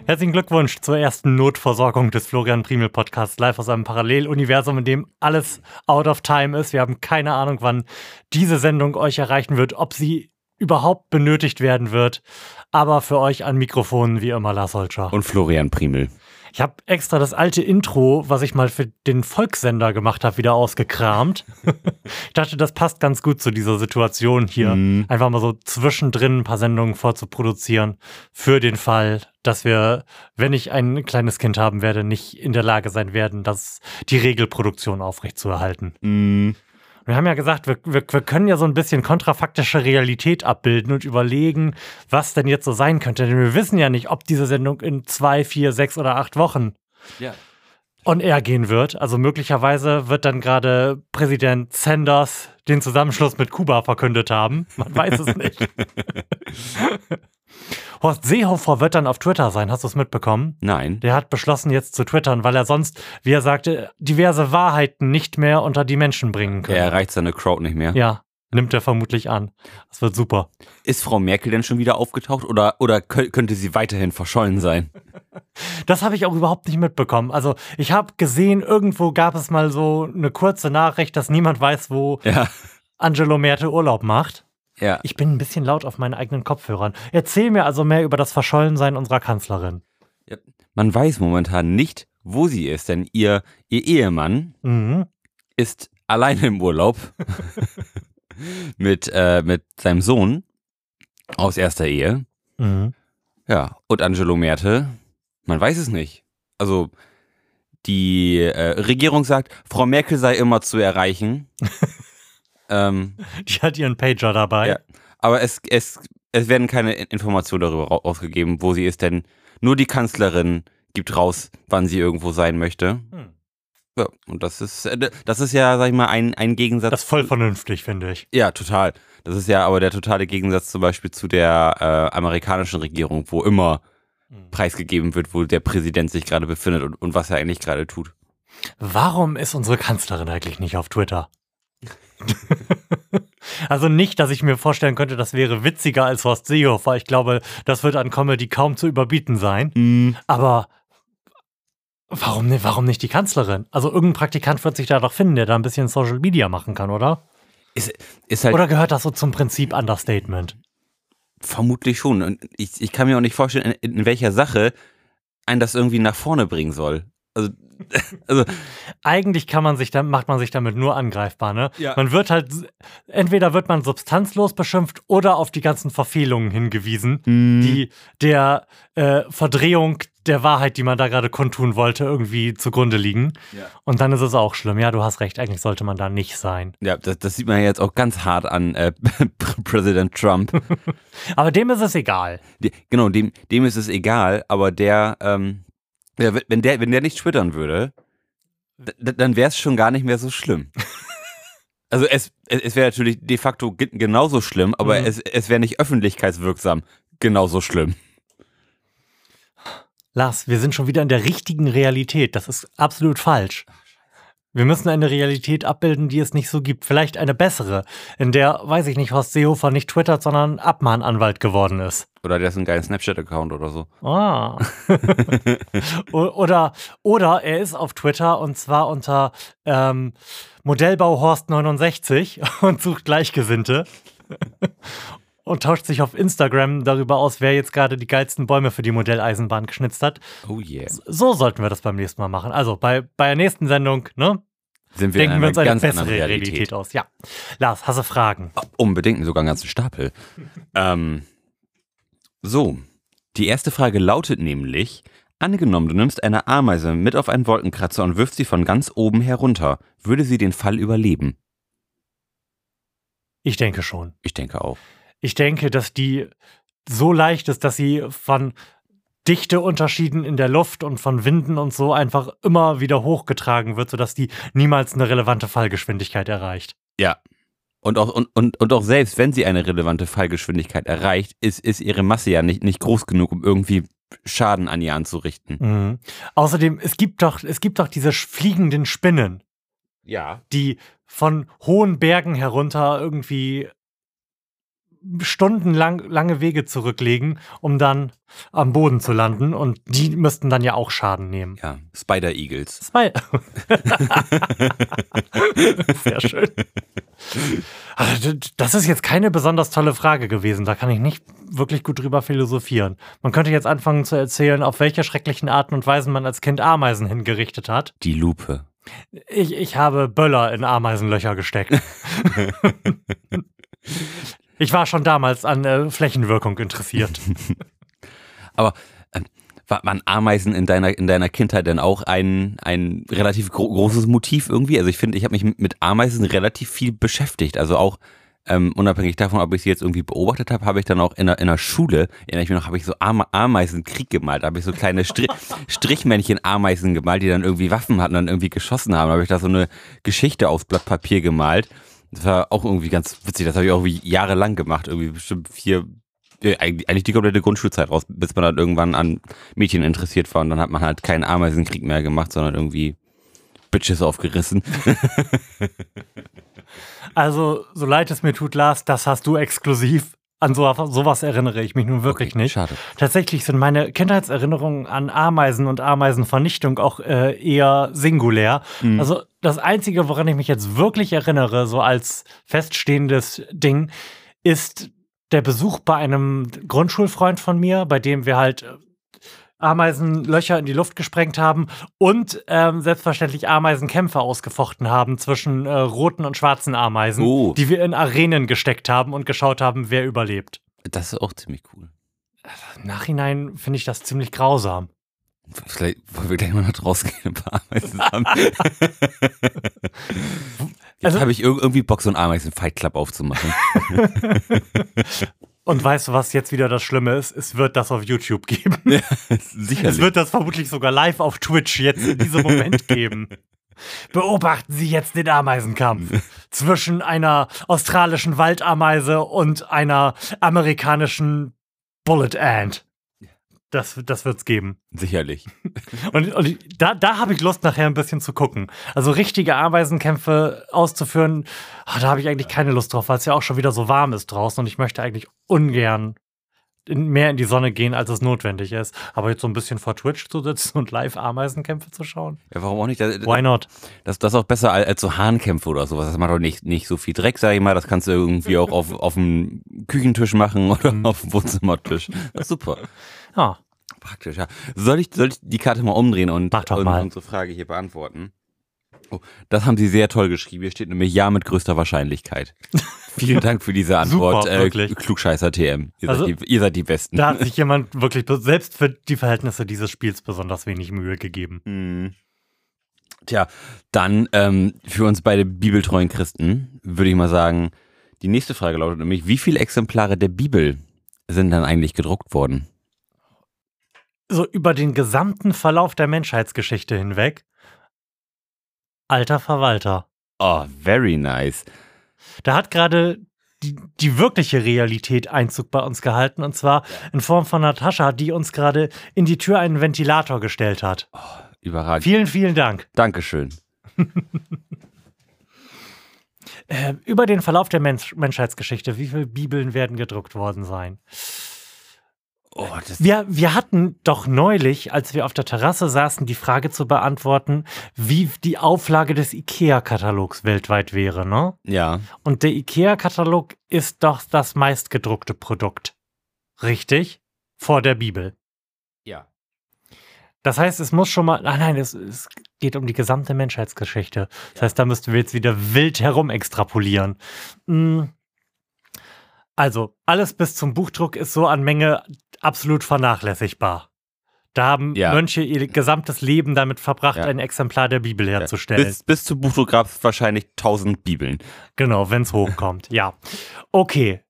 Herzlichen Glückwunsch zur ersten Notversorgung des Florian Primel Podcasts, live aus einem Paralleluniversum, in dem alles out of time ist. Wir haben keine Ahnung, wann diese Sendung euch erreichen wird, ob sie überhaupt benötigt werden wird. Aber für euch an Mikrofonen wie immer Lars Holscher. Und Florian Primel. Ich habe extra das alte Intro, was ich mal für den Volkssender gemacht habe, wieder ausgekramt. Ich dachte, das passt ganz gut zu dieser Situation hier. Einfach mal so zwischendrin ein paar Sendungen vorzuproduzieren für den Fall, dass wir, wenn ich ein kleines Kind haben werde, nicht in der Lage sein werden, die Regelproduktion aufrechtzuerhalten. Wir haben ja gesagt, wir können ja so ein bisschen kontrafaktische Realität abbilden und überlegen, was denn jetzt so sein könnte. Denn wir wissen ja nicht, ob diese Sendung in 2, 4, 6 oder 8 Wochen on air gehen wird. Also möglicherweise wird dann gerade Präsident Sanders den Zusammenschluss mit Kuba verkündet haben. Man weiß es nicht. Horst Seehofer wird dann auf Twitter sein. Hast du es mitbekommen? Nein. Der hat beschlossen, jetzt zu twittern, weil er sonst, wie er sagte, diverse Wahrheiten nicht mehr unter die Menschen bringen kann. Er erreicht seine Crowd nicht mehr. Ja, nimmt er vermutlich an. Das wird super. Ist Frau Merkel denn schon wieder aufgetaucht oder könnte sie weiterhin verschollen sein? Das habe ich auch überhaupt nicht mitbekommen. Also ich habe gesehen, irgendwo gab es mal so eine kurze Nachricht, dass niemand weiß, wo Angelo Merte Urlaub macht. Ja. Ich bin ein bisschen laut auf meinen eigenen Kopfhörern. Erzähl mir also mehr über das Verschollensein unserer Kanzlerin. Ja. Man weiß momentan nicht, wo sie ist, denn ihr Ehemann ist alleine im Urlaub mit seinem Sohn aus erster Ehe. Ja, und Angelo Merte, man weiß es nicht. Also die Regierung sagt, Frau Merkel sei immer zu erreichen. Die hat ihren Pager dabei. Ja, aber es werden keine Informationen darüber ausgegeben, wo sie ist, denn nur die Kanzlerin gibt raus, wann sie irgendwo sein möchte. Ja, und das ist ja, sag ich mal, ein Gegensatz. Das ist voll vernünftig, finde ich. Ja, total. Das ist ja aber der totale Gegensatz zum Beispiel zu der amerikanischen Regierung, wo immer preisgegeben wird, wo der Präsident sich gerade befindet und was er eigentlich gerade tut. Warum ist unsere Kanzlerin eigentlich nicht auf Twitter? Also nicht, dass ich mir vorstellen könnte, das wäre witziger als Horst Seehofer. Ich glaube, das wird an Comedy kaum zu überbieten sein. Aber warum nicht die Kanzlerin? Also irgendein Praktikant wird sich da doch finden, der da ein bisschen Social Media machen kann, oder? Ist halt oder gehört das so zum Prinzip Understatement? Vermutlich schon. Und ich kann mir auch nicht vorstellen, in welcher Sache einen das irgendwie nach vorne bringen soll. Also eigentlich macht man sich damit nur angreifbar, ne? Ja. Man wird halt, entweder wird man substanzlos beschimpft oder auf die ganzen Verfehlungen hingewiesen, die der Verdrehung der Wahrheit, die man da gerade kundtun wollte, irgendwie zugrunde liegen. Ja. Und dann ist es auch schlimm. Ja, du hast recht, eigentlich sollte man da nicht sein. Ja, das sieht man ja jetzt auch ganz hart an Präsident Trump. Aber dem ist es egal. Dem ist es egal, aber der wenn der nicht twittern würde, dann wäre es schon gar nicht mehr so schlimm. Also es wäre natürlich de facto genauso schlimm, aber es wäre nicht öffentlichkeitswirksam genauso schlimm. Lars, wir sind schon wieder in der richtigen Realität. Das ist absolut falsch. Wir müssen eine Realität abbilden, die es nicht so gibt. Vielleicht eine bessere, in der, weiß ich nicht, Horst Seehofer nicht twittert, sondern Abmahnanwalt geworden ist. Oder der ist ein geiler Snapchat-Account oder so. Ah. oder er ist auf Twitter und zwar unter Modellbau Horst 69 und sucht Gleichgesinnte. Und tauscht sich auf Instagram darüber aus, wer jetzt gerade die geilsten Bäume für die Modelleisenbahn geschnitzt hat. Oh yeah. So sollten wir das beim nächsten Mal machen. Also bei der nächsten Sendung, ne? Denken wir uns eine bessere Realität aus. Ja. Lars, hast du Fragen? Unbedingt, sogar einen ganzen Stapel. So, die erste Frage lautet nämlich: Angenommen, du nimmst eine Ameise mit auf einen Wolkenkratzer und wirfst sie von ganz oben herunter. Würde sie den Fall überleben? Ich denke schon. Ich denke auch. Ich denke, dass die so leicht ist, dass sie von Dichteunterschieden in der Luft und von Winden und so einfach immer wieder hochgetragen wird, sodass die niemals eine relevante Fallgeschwindigkeit erreicht. Ja. Und auch selbst, wenn sie eine relevante Fallgeschwindigkeit erreicht, ist ihre Masse ja nicht groß genug, um irgendwie Schaden an ihr anzurichten. Außerdem, es gibt doch diese fliegenden Spinnen. Ja. Die von hohen Bergen herunter irgendwie stundenlang lange Wege zurücklegen, um dann am Boden zu landen. Und die müssten dann ja auch Schaden nehmen. Ja, Spider-Eagles. Sehr schön. Also, das ist jetzt keine besonders tolle Frage gewesen. Da kann ich nicht wirklich gut drüber philosophieren. Man könnte jetzt anfangen zu erzählen, auf welche schrecklichen Arten und Weisen man als Kind Ameisen hingerichtet hat. Die Lupe. Ich habe Böller in Ameisenlöcher gesteckt. Ich war schon damals an Flächenwirkung interessiert. Aber waren Ameisen in deiner Kindheit denn auch ein relativ großes Motiv irgendwie? Also ich finde, ich habe mich mit Ameisen relativ viel beschäftigt. Also auch unabhängig davon, ob ich sie jetzt irgendwie beobachtet habe, habe ich dann auch in der Schule, erinnere ich mich noch, habe ich so Ameisenkrieg gemalt. Da habe ich so kleine Strichmännchen-Ameisen gemalt, die dann irgendwie Waffen hatten und dann irgendwie geschossen haben. Da habe ich da so eine Geschichte aufs Blatt Papier gemalt. Das war auch irgendwie ganz witzig. Das habe ich auch jahrelang gemacht. Irgendwie bestimmt eigentlich die komplette Grundschulzeit raus, bis man dann irgendwann an Mädchen interessiert war. Und dann hat man halt keinen Ameisenkrieg mehr gemacht, sondern irgendwie Bitches aufgerissen. Also, so leid es mir tut, Lars, das hast du exklusiv. An sowas erinnere ich mich nun wirklich nicht. Schade. Tatsächlich sind meine Kindheitserinnerungen an Ameisen und Ameisenvernichtung auch eher singulär. Mhm. Also das Einzige, woran ich mich jetzt wirklich erinnere, so als feststehendes Ding, ist der Besuch bei einem Grundschulfreund von mir, bei dem wir halt Ameisenlöcher in die Luft gesprengt haben und selbstverständlich Ameisenkämpfe ausgefochten haben zwischen roten und schwarzen Ameisen, die wir in Arenen gesteckt haben und geschaut haben, wer überlebt. Das ist auch ziemlich cool. Im Nachhinein finde ich das ziemlich grausam. Vielleicht wollen wir gleich mal noch rausgehen und ein paar Ameisen haben. Jetzt habe ich irgendwie Bock, so einen Ameisen-Fight-Club aufzumachen. Und weißt du, was jetzt wieder das Schlimme ist? Es wird das auf YouTube geben. Ja, sicherlich. Es wird das vermutlich sogar live auf Twitch jetzt in diesem Moment geben. Beobachten Sie jetzt den Ameisenkampf zwischen einer australischen Waldameise und einer amerikanischen Bullet Ant. Das wird's geben. Sicherlich. Und da habe ich Lust, nachher ein bisschen zu gucken. Also richtige Ameisenkämpfe auszuführen, da habe ich eigentlich keine Lust drauf, weil es ja auch schon wieder so warm ist draußen und ich möchte eigentlich ungern mehr in die Sonne gehen, als es notwendig ist. Aber jetzt so ein bisschen vor Twitch zu sitzen und live Ameisenkämpfe zu schauen? Ja, warum auch nicht? Why not? Das ist auch besser als so Hahnkämpfe oder sowas. Das macht doch nicht so viel Dreck, sag ich mal. Das kannst du irgendwie auch auf dem Küchentisch machen oder auf dem Wohnzimmertisch. Das ist super. Ja. Praktisch, ja. Soll ich die Karte mal umdrehen und unsere Frage hier beantworten? Oh, das haben Sie sehr toll geschrieben. Hier steht nämlich ja mit größter Wahrscheinlichkeit. Vielen Dank für diese Antwort. Super, wirklich. Klugscheißer TM. Ihr seid die Besten. Da hat sich jemand wirklich selbst für die Verhältnisse dieses Spiels besonders wenig Mühe gegeben. Mhm. Tja, dann für uns beide bibeltreuen Christen würde ich mal sagen, die nächste Frage lautet nämlich, wie viele Exemplare der Bibel sind dann eigentlich gedruckt worden? So über den gesamten Verlauf der Menschheitsgeschichte hinweg. Alter Verwalter. Oh, very nice. Da hat gerade die wirkliche Realität Einzug bei uns gehalten, und zwar in Form von Natascha, die uns gerade in die Tür einen Ventilator gestellt hat. Oh, überragend. Vielen, vielen Dank. Dankeschön. Über den Verlauf der Menschheitsgeschichte, wie viele Bibeln werden gedruckt worden sein? Oh, wir hatten doch neulich, als wir auf der Terrasse saßen, die Frage zu beantworten, wie die Auflage des IKEA-Katalogs weltweit wäre, ne? Ja. Und der IKEA-Katalog ist doch das meistgedruckte Produkt. Richtig? Vor der Bibel. Ja. Das heißt, es muss schon mal, nein, es geht um die gesamte Menschheitsgeschichte. Das heißt, da müssten wir jetzt wieder wild herum extrapolieren. Also, alles bis zum Buchdruck ist so an Menge absolut vernachlässigbar. Da haben Mönche ihr gesamtes Leben damit verbracht, ein Exemplar der Bibel herzustellen. Bis zum Buchdruck gab es wahrscheinlich 1000 Bibeln. Genau, wenn es hochkommt, ja. Okay.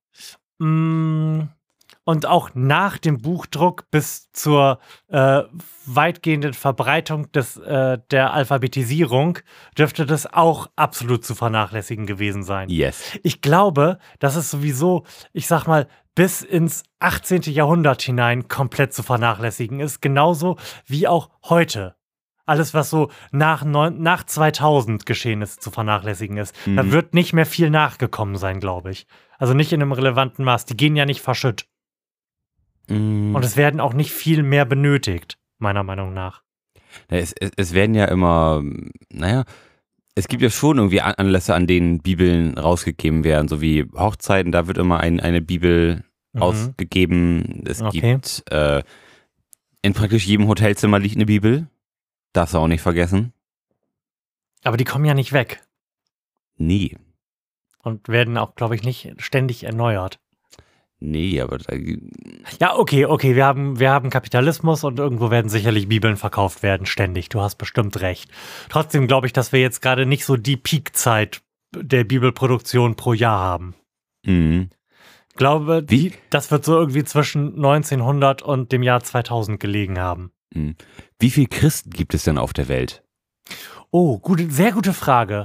Und auch nach dem Buchdruck bis zur weitgehenden Verbreitung der Alphabetisierung dürfte das auch absolut zu vernachlässigen gewesen sein. Yes. Ich glaube, dass es sowieso, ich sag mal, bis ins 18. Jahrhundert hinein komplett zu vernachlässigen ist. Genauso wie auch heute. alles, was so nach 2000 geschehen ist, zu vernachlässigen ist. Da wird nicht mehr viel nachgekommen sein, glaube ich. Also nicht in einem relevanten Maß. Die gehen ja nicht verschütt. Und es werden auch nicht viel mehr benötigt, meiner Meinung nach. Es werden ja immer, es gibt ja schon irgendwie Anlässe, an denen Bibeln rausgegeben werden, so wie Hochzeiten, da wird immer eine Bibel ausgegeben. Es gibt, in praktisch jedem Hotelzimmer liegt eine Bibel. Darfst du auch nicht vergessen. Aber die kommen ja nicht weg. Nee. Und werden auch, glaube ich, nicht ständig erneuert. Nee, aber ja, okay, wir haben Kapitalismus und irgendwo werden sicherlich Bibeln verkauft werden, ständig. Du hast bestimmt recht. Trotzdem glaube ich, dass wir jetzt gerade nicht so die Peakzeit der Bibelproduktion pro Jahr haben. Ich glaube, das wird so irgendwie zwischen 1900 und dem Jahr 2000 gelegen haben. Wie viele Christen gibt es denn auf der Welt? Oh, sehr gute Frage.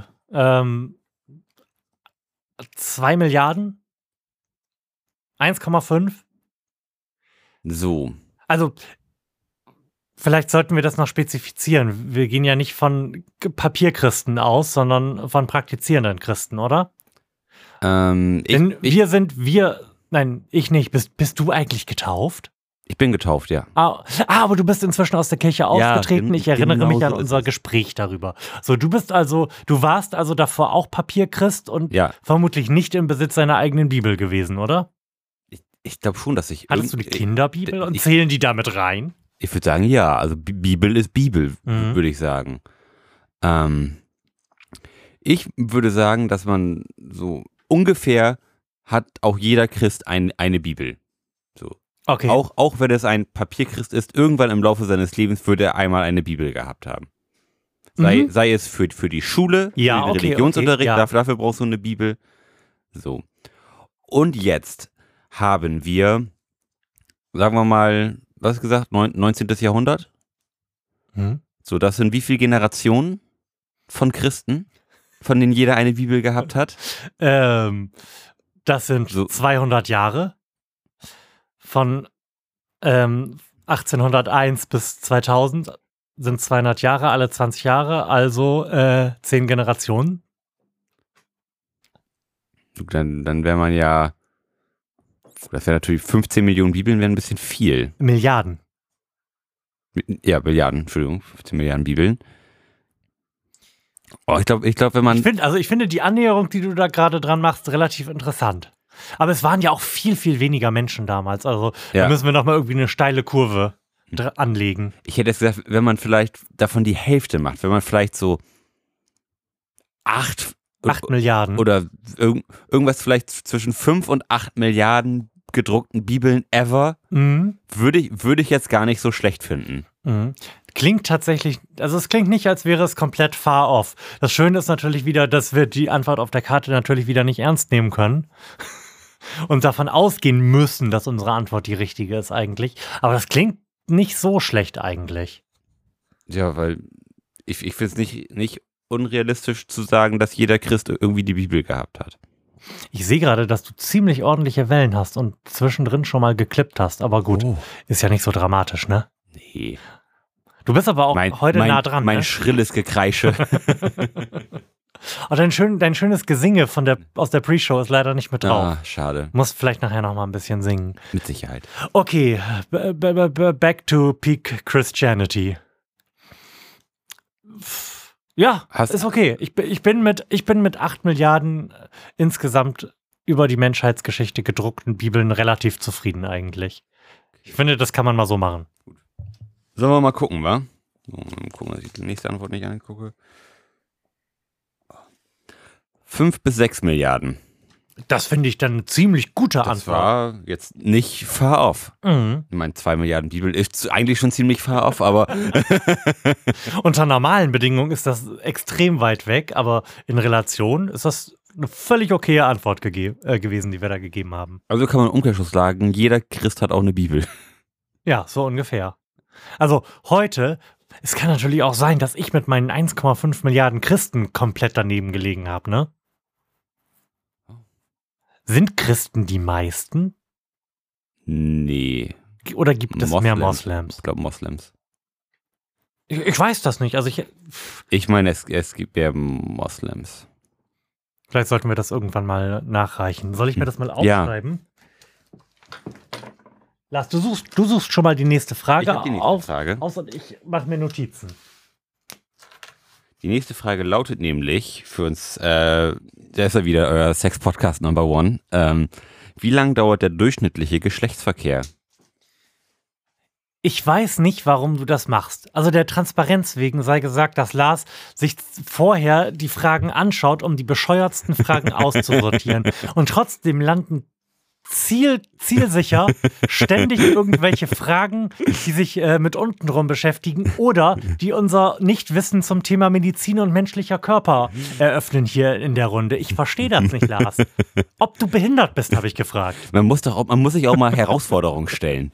2 Milliarden? 1,5? So. Also, vielleicht sollten wir das noch spezifizieren. Wir gehen ja nicht von Papierchristen aus, sondern von praktizierenden Christen, oder? Nein, ich nicht. Bist du eigentlich getauft? Ich bin getauft, ja. Aber du bist inzwischen aus der Kirche ausgetreten. Ich erinnere mich an so unser Gespräch darüber. So, du warst also davor auch Papierchrist und vermutlich nicht im Besitz seiner eigenen Bibel gewesen, oder? Ich glaube schon, dass ich... Hattest du die Kinderbibel und zählen die damit rein? Ich würde sagen, ja. Also Bibel ist Bibel, würde ich sagen. Ich würde sagen, dass man so ungefähr hat auch jeder Christ eine Bibel. So. Okay. Auch wenn es ein Papierchrist ist, irgendwann im Laufe seines Lebens würde er einmal eine Bibel gehabt haben. Sei es für die Schule, für den Religionsunterricht, dafür brauchst du eine Bibel. So. Und jetzt haben wir, sagen wir mal, was hast du gesagt, 19. Jahrhundert? So, das sind wie viele Generationen von Christen, von denen jeder eine Bibel gehabt hat? Das sind 200 Jahre. Von 1801 bis 2000 sind 200 Jahre, alle 20 Jahre, also 10 Generationen. Dann wäre man ja, das wäre natürlich 15 Millionen Bibeln, wäre ein bisschen viel. Milliarden. Ja, Milliarden, Entschuldigung, 15 Milliarden Bibeln. Oh, ich glaube, wenn man... Ich finde die Annäherung, die du da gerade dran machst, relativ interessant. Aber es waren ja auch viel, viel weniger Menschen damals. Also da müssen wir nochmal irgendwie eine steile Kurve anlegen. Ich hätte jetzt gesagt, wenn man vielleicht davon die Hälfte macht, wenn man vielleicht so 8 Milliarden. Oder irgendwas vielleicht zwischen 5 und 8 Milliarden gedruckten Bibeln ever, würde ich jetzt gar nicht so schlecht finden. Klingt tatsächlich, also es klingt nicht, als wäre es komplett far off. Das Schöne ist natürlich wieder, dass wir die Antwort auf der Karte natürlich wieder nicht ernst nehmen können. Und davon ausgehen müssen, dass unsere Antwort die richtige ist eigentlich. Aber das klingt nicht so schlecht eigentlich. Ja, weil ich finde es nicht unrealistisch zu sagen, dass jeder Christ irgendwie die Bibel gehabt hat. Ich sehe gerade, dass du ziemlich ordentliche Wellen hast und zwischendrin schon mal geklippt hast. Aber gut, ist ja nicht so dramatisch, ne? Nee. Du bist aber auch heute nah dran, Mein schrilles Gekreische. Oh, dein schönes Gesinge aus der Pre-Show ist leider nicht mit drauf. Ah, schade. Muss vielleicht nachher noch mal ein bisschen singen. Mit Sicherheit. Okay, back to peak Christianity. Ja, ist okay. Ich bin mit 8 Milliarden insgesamt über die Menschheitsgeschichte gedruckten Bibeln relativ zufrieden eigentlich. Ich finde, das kann man mal so machen. Sollen wir mal gucken, wa? Mal gucken, dass ich die nächste Antwort nicht angucke. 5 bis 6 Milliarden. Das finde ich dann eine ziemlich gute Antwort. Das war jetzt nicht far off. Ich meine, 2 Milliarden Bibel ist eigentlich schon ziemlich far off, aber unter normalen Bedingungen ist das extrem weit weg, aber in Relation ist das eine völlig okaye Antwort gewesen, die wir da gegeben haben. Also kann man im Umkehrschluss sagen, jeder Christ hat auch eine Bibel. Ja, so ungefähr. Also heute, es kann natürlich auch sein, dass ich mit meinen 1,5 Milliarden Christen komplett daneben gelegen habe, ne? Sind Christen die meisten? Nee. Oder gibt es mehr Moslems? Ich glaube Moslems. Ich weiß das nicht. Also Ich meine, es gibt ja Moslems. vielleicht sollten wir das irgendwann mal nachreichen. Soll ich mir das mal aufschreiben? Ja. Lars, du suchst schon mal die nächste Frage Ich hab die nächste Frage. aus und ich mache mir Notizen. Die nächste Frage lautet nämlich für uns, der ist ja wieder euer Sex-Podcast Number 1. Wie lang dauert der durchschnittliche Geschlechtsverkehr? Ich weiß nicht, warum du das machst. Also der Transparenz wegen sei gesagt, dass Lars sich vorher die Fragen anschaut, um die bescheuertsten Fragen auszusortieren. Und trotzdem landen zielsicher ständig irgendwelche Fragen, die sich mit untenrum beschäftigen oder die unser Nichtwissen zum Thema Medizin und menschlicher Körper eröffnen hier in der Runde. Ich verstehe das nicht, Lars. Ob du behindert bist, habe ich gefragt. Man muss sich auch mal Herausforderungen stellen.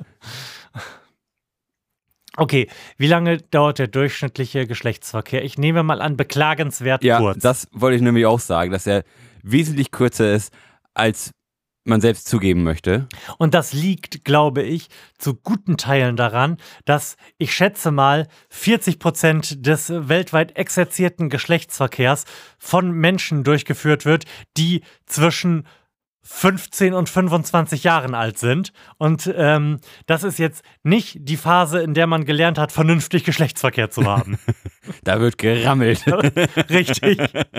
Okay, wie lange dauert der durchschnittliche Geschlechtsverkehr? Ich nehme mal an, beklagenswert kurz. Ja, das wollte ich nämlich auch sagen, dass er wesentlich kürzer ist, als man selbst zugeben möchte. Und das liegt, glaube ich, zu guten Teilen daran, dass ich schätze mal 40% des weltweit exerzierten Geschlechtsverkehrs von Menschen durchgeführt wird, die zwischen 15 und 25 Jahren alt sind. Und das ist jetzt nicht die Phase, in der man gelernt hat, vernünftig Geschlechtsverkehr zu haben. Da wird gerammelt. Richtig.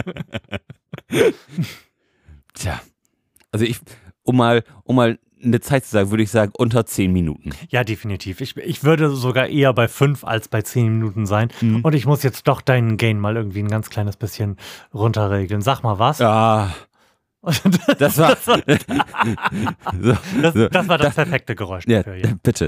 Tja, also um mal eine Zeit zu sagen, würde ich sagen, unter 10 Minuten. Ja, definitiv. Ich würde sogar eher bei 5 als bei 10 Minuten sein. Und ich muss jetzt doch deinen Gain mal irgendwie ein ganz kleines bisschen runterregeln. Sag mal was. Ja. Das war das perfekte Geräusch dafür, ja. Bitte.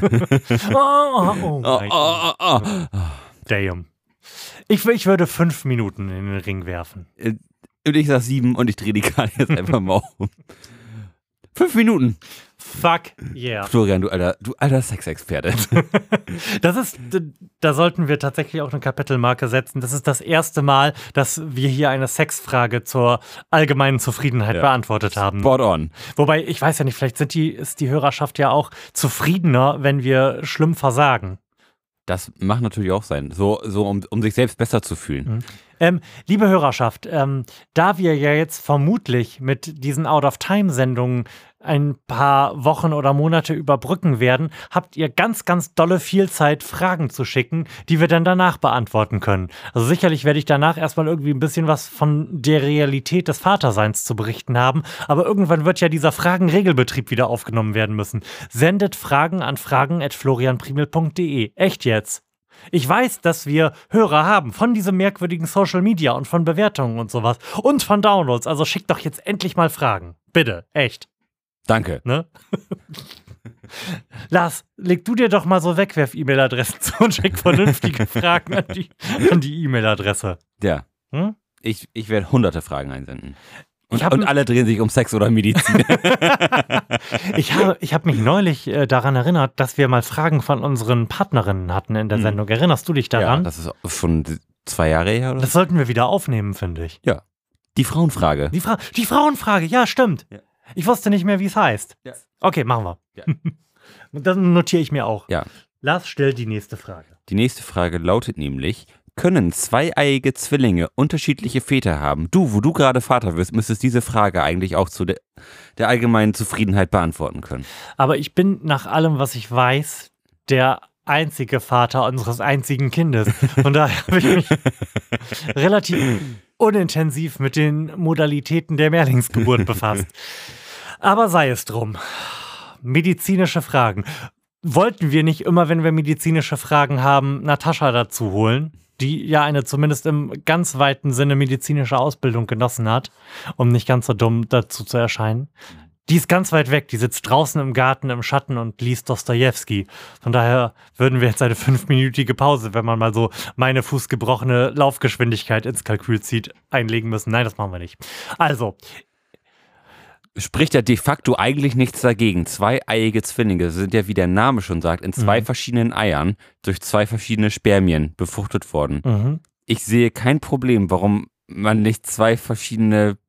Damn. Ich würde 5 Minuten in den Ring werfen. Und ich sag 7 und ich drehe die Karte jetzt einfach mal um. 5 Minuten. Fuck yeah. Florian, du alter Sexexperte. Da sollten wir tatsächlich auch eine Kapitelmarke setzen. Das ist das erste Mal, dass wir hier eine Sexfrage zur allgemeinen Zufriedenheit beantwortet haben. Spot on. Wobei, ich weiß ja nicht, vielleicht ist die Hörerschaft ja auch zufriedener, wenn wir schlimm versagen. Das macht natürlich auch sein, so um sich selbst besser zu fühlen. Liebe Hörerschaft, da wir ja jetzt vermutlich mit diesen Out-of-Time-Sendungen ein paar Wochen oder Monate überbrücken werden, habt ihr ganz, ganz dolle viel Zeit, Fragen zu schicken, die wir dann danach beantworten können. Also sicherlich werde ich danach erstmal irgendwie ein bisschen was von der Realität des Vaterseins zu berichten haben, aber irgendwann wird ja dieser Fragenregelbetrieb wieder aufgenommen werden müssen. Sendet Fragen an fragen@florianprimel.de. Echt jetzt? Ich weiß, dass wir Hörer haben von diesem merkwürdigen Social Media und von Bewertungen und sowas und von Downloads. Also schickt doch jetzt endlich mal Fragen. Bitte, echt. Danke. Ne? Lars, leg du dir doch mal so Wegwerf-E-Mail-Adressen zu und schick vernünftige Fragen an die E-Mail-Adresse. Ja. Ich werde hunderte Fragen einsenden. Und alle drehen sich um Sex oder Medizin. Ich hab mich neulich daran erinnert, dass wir mal Fragen von unseren Partnerinnen hatten in der Sendung. Erinnerst du dich daran? Ja, das ist schon 2 Jahre her, oder? Das sollten wir wieder aufnehmen, finde ich. Ja. Die Frauenfrage. Die Frauenfrage, ja, stimmt. Ja. Ich wusste nicht mehr, wie es heißt. Ja. Okay, machen wir. Ja. Das notiere ich mir auch. Ja. Lars, stell die nächste Frage. Die nächste Frage lautet nämlich: Können zweieiige Zwillinge unterschiedliche Väter haben? Wo du gerade Vater wirst, müsstest diese Frage eigentlich auch zu der allgemeinen Zufriedenheit beantworten können. Aber ich bin nach allem, was ich weiß, der einzige Vater unseres einzigen Kindes. Von daher habe ich mich relativ unintensiv mit den Modalitäten der Mehrlingsgeburt befasst. Aber sei es drum. Medizinische Fragen. Wollten wir nicht immer, wenn wir medizinische Fragen haben, Natascha dazu holen, die ja eine zumindest im ganz weiten Sinne medizinische Ausbildung genossen hat, um nicht ganz so dumm dazu zu erscheinen? Die ist ganz weit weg, die sitzt draußen im Garten im Schatten und liest Dostojewski. Von daher würden wir jetzt eine 5-minütige Pause, wenn man mal so meine fußgebrochene Laufgeschwindigkeit ins Kalkül zieht, einlegen müssen. Nein, das machen wir nicht. Also. Spricht ja de facto eigentlich nichts dagegen. Zweieiige Zwillinge sind ja, wie der Name schon sagt, in 2 verschiedenen Eiern durch 2 verschiedene Spermien befruchtet worden. Ich sehe kein Problem, warum man nicht 2 verschiedene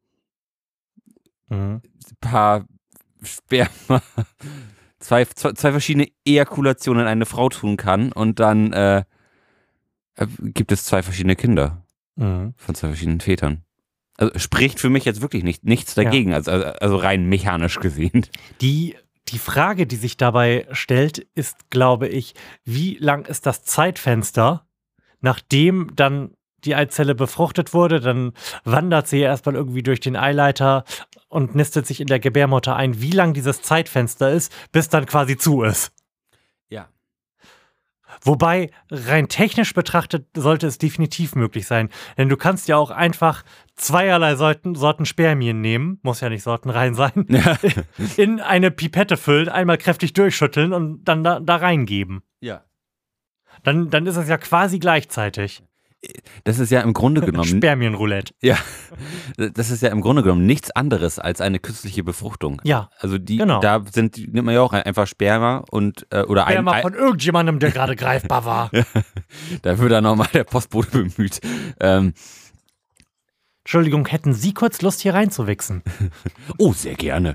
Paar Sperma, zwei verschiedene Ejakulationen in eine Frau tun kann und dann gibt es 2 verschiedene Kinder von 2 verschiedenen Vätern. Also spricht für mich jetzt wirklich nichts dagegen, also rein mechanisch gesehen. Die Frage, die sich dabei stellt, ist, glaube ich, wie lang ist das Zeitfenster, nachdem dann die Eizelle befruchtet wurde, dann wandert sie erstmal irgendwie durch den Eileiter und nistet sich in der Gebärmutter ein, wie lang dieses Zeitfenster ist, bis dann quasi zu ist. Ja. Wobei, rein technisch betrachtet, sollte es definitiv möglich sein. Denn du kannst ja auch einfach zweierlei Sorten Spermien nehmen, muss ja nicht sortenrein sein, in eine Pipette füllen, einmal kräftig durchschütteln und dann da reingeben. Ja. Dann ist es ja quasi gleichzeitig. Das ist ja im Grunde genommen. Spermienroulette. Ja, das ist ja im Grunde genommen nichts anderes als eine künstliche Befruchtung. Ja. Also da nimmt man ja auch einfach Sperma und oder Sperma von irgendjemandem, der gerade greifbar war. Da wird dann nochmal der Postbote bemüht. Entschuldigung, hätten Sie kurz Lust, hier reinzuwichsen? Oh, sehr gerne.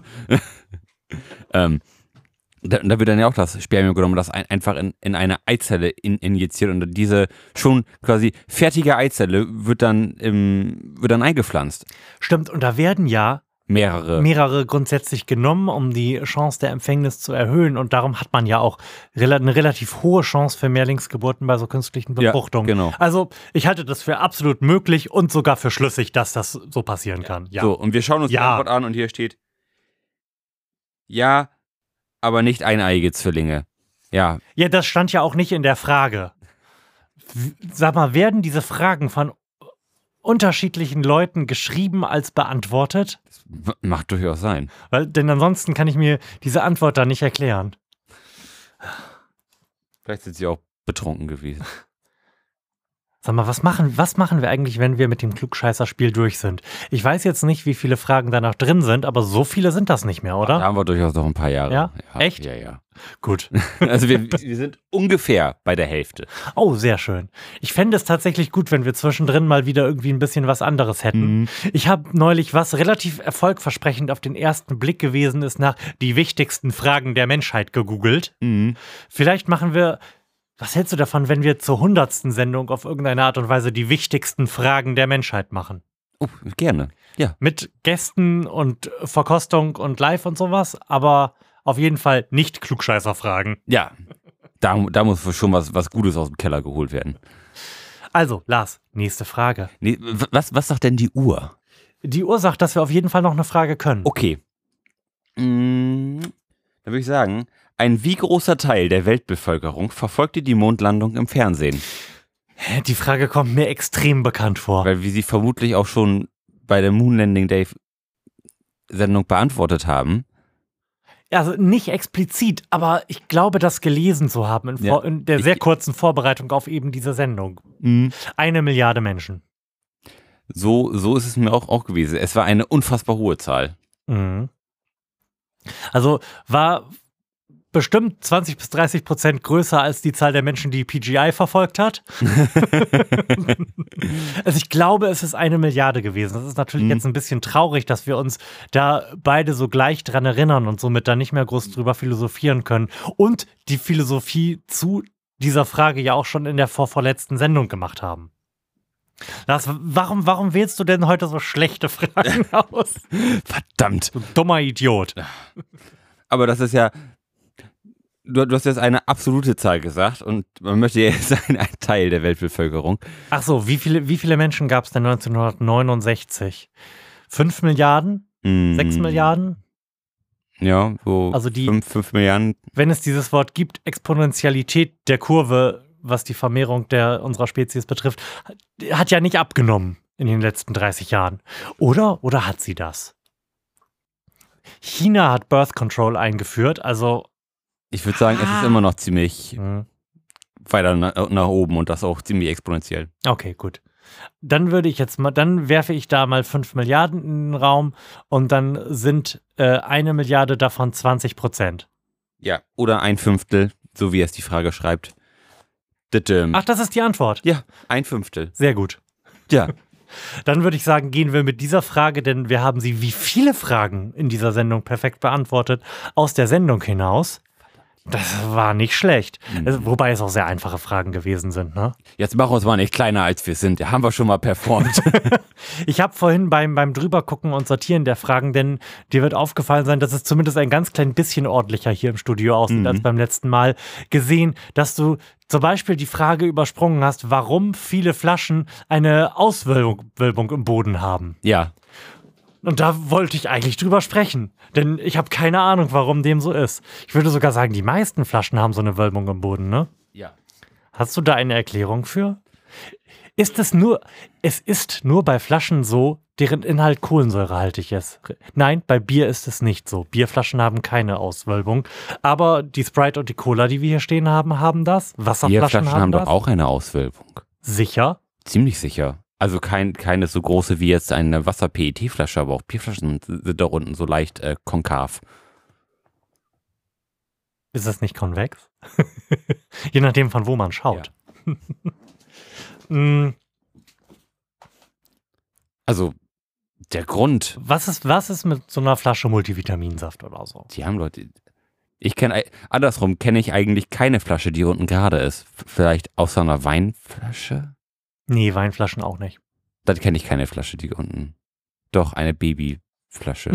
Da wird dann ja auch das Spermium genommen, das einfach in eine Eizelle injiziert und diese schon quasi fertige Eizelle wird dann eingepflanzt. Stimmt, und da werden ja mehrere grundsätzlich genommen, um die Chance der Empfängnis zu erhöhen und darum hat man ja auch eine relativ hohe Chance für Mehrlingsgeburten bei so künstlichen Befruchtungen. Ja, genau. Also ich halte das für absolut möglich und sogar für schlüssig, dass das so passieren kann. Ja. So, und wir schauen uns die Antwort an und hier steht ja, aber nicht eineiige Zwillinge. Ja. Ja, das stand ja auch nicht in der Frage. Sag mal, werden diese Fragen von unterschiedlichen Leuten geschrieben als beantwortet? Das macht durchaus sein. Denn ansonsten kann ich mir diese Antwort da nicht erklären. Vielleicht sind sie auch betrunken gewesen. Sag mal, was machen wir eigentlich, wenn wir mit dem Klugscheißer-Spiel durch sind? Ich weiß jetzt nicht, wie viele Fragen da noch drin sind, aber so viele sind das nicht mehr, oder? Da haben wir durchaus noch ein paar Jahre. Ja? Echt? Ja. Gut. Also wir sind ungefähr bei der Hälfte. Oh, sehr schön. Ich fände es tatsächlich gut, wenn wir zwischendrin mal wieder irgendwie ein bisschen was anderes hätten. Ich habe neulich was relativ erfolgversprechend auf den ersten Blick gewesen ist, nach die wichtigsten Fragen der Menschheit gegoogelt. Vielleicht machen wir... Was hältst du davon, wenn wir zur 100. Sendung auf irgendeine Art und Weise die wichtigsten Fragen der Menschheit machen? Oh, gerne, ja. Mit Gästen und Verkostung und Live und sowas, aber auf jeden Fall nicht Klugscheißer-Fragen. Ja, da muss schon was Gutes aus dem Keller geholt werden. Also, Lars, nächste Frage. Nee, was sagt denn die Uhr? Die Uhr sagt, dass wir auf jeden Fall noch eine Frage können. Okay. Dann würde ich sagen... Ein wie großer Teil der Weltbevölkerung verfolgte die Mondlandung im Fernsehen? Die Frage kommt mir extrem bekannt vor. Weil wir sie vermutlich auch schon bei der Moon Landing Day Sendung beantwortet haben. Also nicht explizit, aber ich glaube, das gelesen zu haben in der sehr kurzen Vorbereitung auf eben diese Sendung. 1 Milliarde Menschen. So ist es mir auch gewesen. Es war eine unfassbar hohe Zahl. Also war... bestimmt 20-30% größer als die Zahl der Menschen, die PGI verfolgt hat. Also ich glaube, es ist 1 Milliarde gewesen. Das ist natürlich jetzt ein bisschen traurig, dass wir uns da beide so gleich dran erinnern und somit da nicht mehr groß drüber philosophieren können. Und die Philosophie zu dieser Frage ja auch schon in der vorvorletzten Sendung gemacht haben. Lars, warum wählst du denn heute so schlechte Fragen aus? Verdammt. Du dummer Idiot. Aber das ist ja... Du hast jetzt eine absolute Zahl gesagt und man möchte ja jetzt ein Teil der Weltbevölkerung. Ach so, wie viele Menschen gab es denn 1969? 5 Milliarden? 6 Milliarden? Ja, so also 5 Milliarden. Wenn es dieses Wort gibt, Exponentialität der Kurve, was die Vermehrung unserer Spezies betrifft, hat ja nicht abgenommen in den letzten 30 Jahren. Oder hat sie das? China hat Birth Control eingeführt, also ich würde sagen, es ist immer noch ziemlich weiter nach oben und das auch ziemlich exponentiell. Okay, gut. Dann werfe ich da mal 5 Milliarden in den Raum und dann sind 1 Milliarde davon 20%. Ja, oder 1/5, so wie es die Frage schreibt. Ach, das ist die Antwort? Ja, 1/5. Sehr gut. Ja. Dann würde ich sagen, gehen wir mit dieser Frage, denn wir haben sie wie viele Fragen in dieser Sendung perfekt beantwortet, aus der Sendung hinaus. Das war nicht schlecht. Wobei es auch sehr einfache Fragen gewesen sind, ne? Jetzt machen wir uns mal nicht kleiner, als wir sind. Da haben wir schon mal performt. Ich habe vorhin beim Drübergucken und Sortieren der Fragen, denn dir wird aufgefallen sein, dass es zumindest ein ganz klein bisschen ordentlicher hier im Studio aussieht als beim letzten Mal, gesehen, dass du zum Beispiel die Frage übersprungen hast, warum viele Flaschen eine Auswölbung im Boden haben. Ja. Und da wollte ich eigentlich drüber sprechen, denn ich habe keine Ahnung, warum dem so ist. Ich würde sogar sagen, die meisten Flaschen haben so eine Wölbung im Boden, ne? Ja. Hast du da eine Erklärung für? Es ist nur bei Flaschen so, deren Inhalt kohlensäurehaltig ist. Nein, bei Bier ist es nicht so. Bierflaschen haben keine Auswölbung. Aber die Sprite und die Cola, die wir hier stehen haben, haben das. Wasserflaschen Bierflaschen haben doch auch eine Auswölbung. Sicher? Ziemlich sicher. Also keine so große wie jetzt eine Wasser-PET-Flasche, aber auch Bierflaschen sind da unten so leicht konkav. Ist das nicht konvex? Je nachdem, von wo man schaut. Ja. Also, der Grund. Was ist mit so einer Flasche Multivitaminsaft oder so? Die haben Leute. Andersrum kenne ich eigentlich keine Flasche, die unten gerade ist. Vielleicht außer einer Weinflasche? Nee, Weinflaschen auch nicht. Dann kenne ich keine Flasche, die unten. Doch, eine Babyflasche.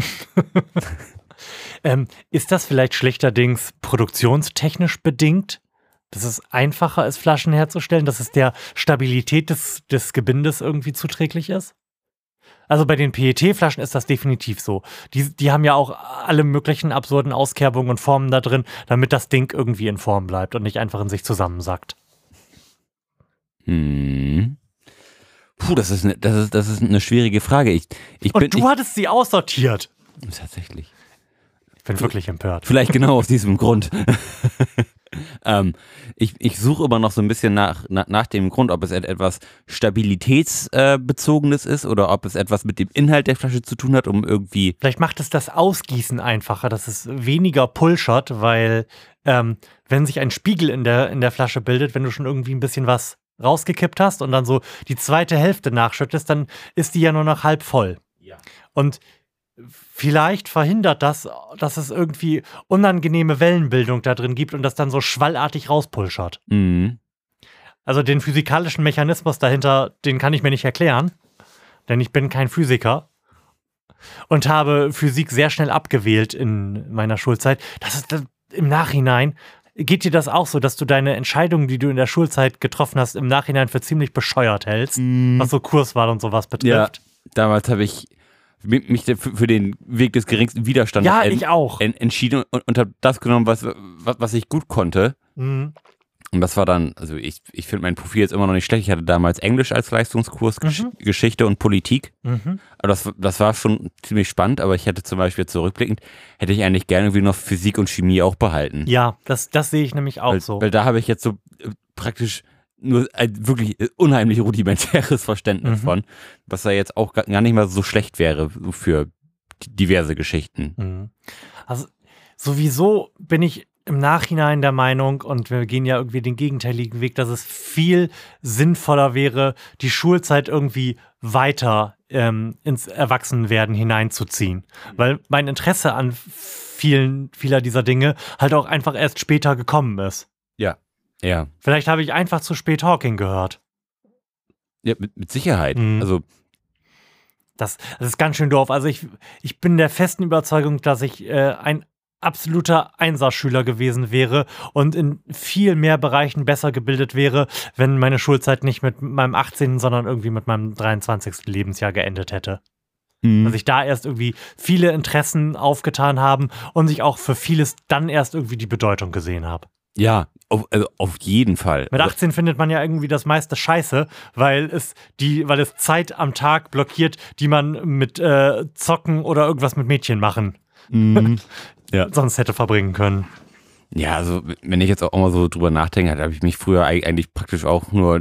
Ist das vielleicht schlechterdings produktionstechnisch bedingt? Dass es einfacher ist, Flaschen herzustellen, dass es der Stabilität des Gebindes irgendwie zuträglich ist? Also bei den PET-Flaschen ist das definitiv so. Die haben ja auch alle möglichen absurden Auskerbungen und Formen da drin, damit das Ding irgendwie in Form bleibt und nicht einfach in sich zusammensackt. Puh, das ist eine schwierige Frage. Du hattest sie aussortiert. Tatsächlich. Ich bin wirklich empört. Vielleicht genau aus diesem Grund. Ich suche immer noch so ein bisschen nach dem Grund, ob es etwas Stabilitätsbezogenes ist oder ob es etwas mit dem Inhalt der Flasche zu tun hat, um irgendwie... Vielleicht macht es das Ausgießen einfacher, dass es weniger pulschert, weil wenn sich ein Spiegel in der Flasche bildet, wenn du schon irgendwie ein bisschen was rausgekippt hast und dann so die zweite Hälfte nachschüttest, dann ist die ja nur noch halb voll. Ja. Und vielleicht verhindert das, dass es irgendwie unangenehme Wellenbildung da drin gibt und das dann so schwallartig rauspulschert. Mhm. Also den physikalischen Mechanismus dahinter, den kann ich mir nicht erklären, denn ich bin kein Physiker und habe Physik sehr schnell abgewählt in meiner Schulzeit. Das ist im Nachhinein. Geht dir das auch so, dass du deine Entscheidungen, die du in der Schulzeit getroffen hast, im Nachhinein für ziemlich bescheuert hältst, was so Kurswahl und sowas betrifft? Ja, damals habe ich mich für den Weg des geringsten Widerstandes ich auch. Entschieden und habe das genommen, was ich gut konnte. Mhm. Und das war dann, also ich finde mein Profil jetzt immer noch nicht schlecht. Ich hatte damals Englisch als Leistungskurs, Geschichte und Politik. Aber das war schon ziemlich spannend, aber ich hätte zum Beispiel zurückblickend, hätte ich eigentlich gerne irgendwie noch Physik und Chemie auch behalten. Ja, das sehe ich nämlich auch so. Weil da habe ich jetzt so praktisch nur ein wirklich unheimlich rudimentäres Verständnis von, was da jetzt auch gar nicht mal so schlecht wäre für diverse Geschichten. Also sowieso bin ich im Nachhinein der Meinung, und wir gehen ja irgendwie den gegenteiligen Weg, dass es viel sinnvoller wäre, die Schulzeit irgendwie weiter ins Erwachsenwerden hineinzuziehen. Weil mein Interesse an vieler dieser Dinge halt auch einfach erst später gekommen ist. Ja. Vielleicht habe ich einfach zu spät Hawking gehört. Ja, mit Sicherheit. Also das ist ganz schön doof. Also ich bin der festen Überzeugung, dass ich ein absoluter Einserschüler gewesen wäre und in viel mehr Bereichen besser gebildet wäre, wenn meine Schulzeit nicht mit meinem 18., sondern irgendwie mit meinem 23. Lebensjahr geendet hätte. Dass sich da erst irgendwie viele Interessen aufgetan haben und ich auch für vieles dann erst irgendwie die Bedeutung gesehen habe. Ja, auf jeden Fall. Mit 18 findet man ja irgendwie das meiste Scheiße, weil es Zeit am Tag blockiert, die man mit Zocken oder irgendwas mit Mädchen machen. Ja. Sonst hätte verbringen können. Ja, also wenn ich jetzt auch mal so drüber nachdenke, habe ich mich früher eigentlich praktisch auch nur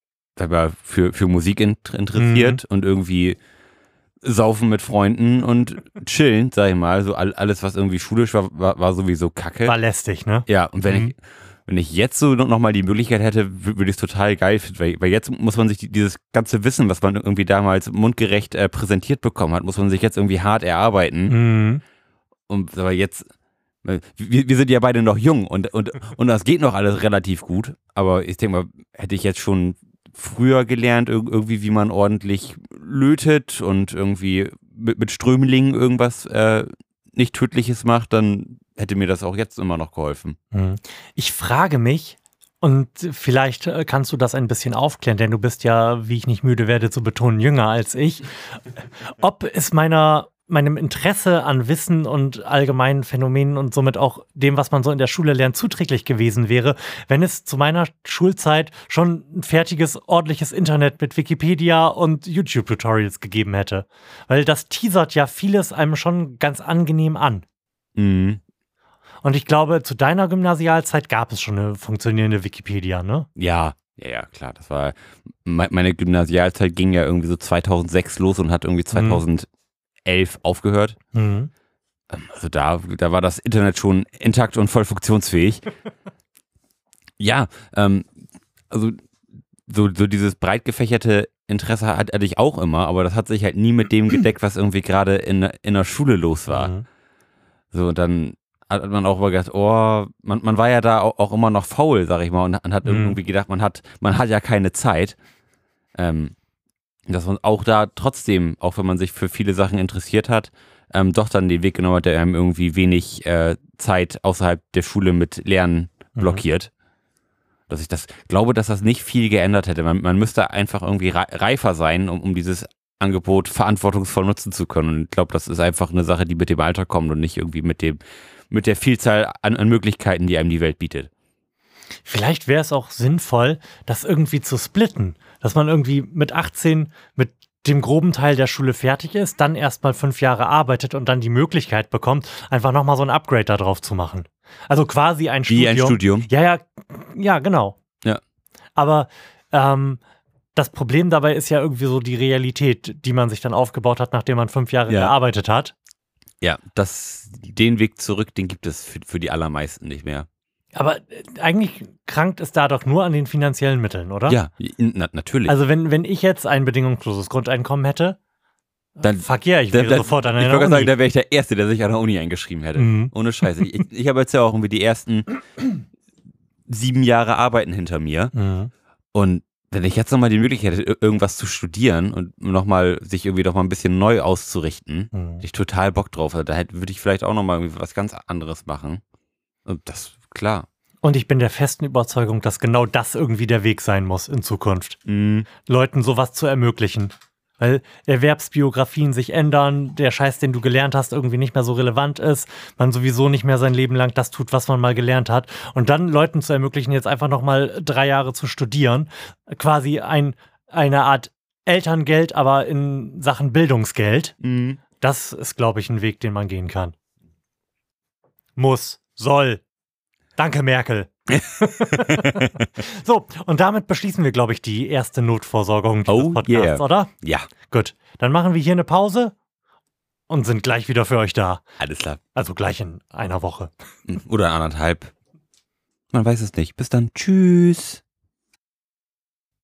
für Musik interessiert und irgendwie saufen mit Freunden und chillen, sag ich mal. So alles, was irgendwie schulisch war sowieso Kacke. War lästig, ne? Ja, und wenn ich jetzt so nochmal die Möglichkeit hätte, würde ich es total geil finden, weil jetzt muss man sich dieses ganze Wissen, was man irgendwie damals mundgerecht präsentiert bekommen hat, muss man sich jetzt irgendwie hart erarbeiten. Aber jetzt wir sind ja beide noch jung und das geht noch alles relativ gut. Aber ich denke mal, hätte ich jetzt schon früher gelernt, irgendwie, wie man ordentlich lötet und irgendwie mit Strömlingen irgendwas nicht Tödliches macht, dann hätte mir das auch jetzt immer noch geholfen. Ich frage mich, und vielleicht kannst du das ein bisschen aufklären, denn du bist ja, wie ich nicht müde werde zu betonen, jünger als ich, ob es meinem Interesse an Wissen und allgemeinen Phänomenen und somit auch dem, was man so in der Schule lernt, zuträglich gewesen wäre, wenn es zu meiner Schulzeit schon ein fertiges, ordentliches Internet mit Wikipedia und YouTube-Tutorials gegeben hätte. Weil das teasert ja vieles einem schon ganz angenehm an. Mhm. Und ich glaube, zu deiner Gymnasialzeit gab es schon eine funktionierende Wikipedia, ne? Ja, klar. Das war meine Gymnasialzeit ging ja irgendwie so 2006 los und hat irgendwie 2011 aufgehört. Mhm. Also da war das Internet schon intakt und voll funktionsfähig. Ja, also so dieses breit gefächerte Interesse hatte ich auch immer, aber das hat sich halt nie mit dem gedeckt, was irgendwie gerade in der Schule los war. Mhm. So, dann hat man auch immer gedacht, man war ja da auch immer noch faul, sag ich mal, und hat irgendwie gedacht, man hat ja keine Zeit. Dass man auch da trotzdem, auch wenn man sich für viele Sachen interessiert hat, doch dann den Weg genommen hat, der einem irgendwie wenig Zeit außerhalb der Schule mit Lernen blockiert. Dass ich glaube, dass das nicht viel geändert hätte. Man müsste einfach irgendwie reifer sein, um dieses Angebot verantwortungsvoll nutzen zu können. Und ich glaube, das ist einfach eine Sache, die mit dem Alter kommt und nicht irgendwie mit der Vielzahl an Möglichkeiten, die einem die Welt bietet. Vielleicht wäre es auch sinnvoll, das irgendwie zu splitten. Dass man irgendwie mit 18 mit dem groben Teil der Schule fertig ist, dann erstmal 5 Jahre arbeitet und dann die Möglichkeit bekommt, einfach nochmal so ein Upgrade da drauf zu machen. Also quasi ein Studium. Wie ein Studium? Ja, genau. Ja. Aber das Problem dabei ist ja irgendwie so die Realität, die man sich dann aufgebaut hat, nachdem man 5 Jahre gearbeitet hat. Ja, den Weg zurück, den gibt es für die allermeisten nicht mehr. Aber eigentlich krankt es da doch nur an den finanziellen Mitteln, oder? Ja, natürlich. Also wenn ich jetzt ein bedingungsloses Grundeinkommen hätte, dann ich wäre sofort an einer Uni. Ich würde sagen, da wäre ich der Erste, der sich an der Uni eingeschrieben hätte. Ohne Scheiße. Ich habe jetzt ja auch irgendwie die ersten 7 Jahre Arbeiten hinter mir. Und wenn ich jetzt nochmal die Möglichkeit hätte, irgendwas zu studieren und sich irgendwie noch mal ein bisschen neu auszurichten, hätte ich total Bock drauf. Also da würde ich vielleicht auch nochmal irgendwie was ganz anderes machen. Und das, klar. Und ich bin der festen Überzeugung, dass genau das irgendwie der Weg sein muss in Zukunft. Leuten sowas zu ermöglichen. Weil Erwerbsbiografien sich ändern, der Scheiß, den du gelernt hast, irgendwie nicht mehr so relevant ist, man sowieso nicht mehr sein Leben lang das tut, was man mal gelernt hat. Und dann Leuten zu ermöglichen, jetzt einfach nochmal 3 Jahre zu studieren, quasi eine Art Elterngeld, aber in Sachen Bildungsgeld, das ist, glaube ich, ein Weg, den man gehen kann. Soll. Danke, Merkel. So, und damit beschließen wir, glaube ich, die erste Notversorgung dieses Podcasts, oder? Ja. Gut, dann machen wir hier eine Pause und sind gleich wieder für euch da. Alles klar. Also gleich in einer Woche. Oder 1,5. Man weiß es nicht. Bis dann. Tschüss.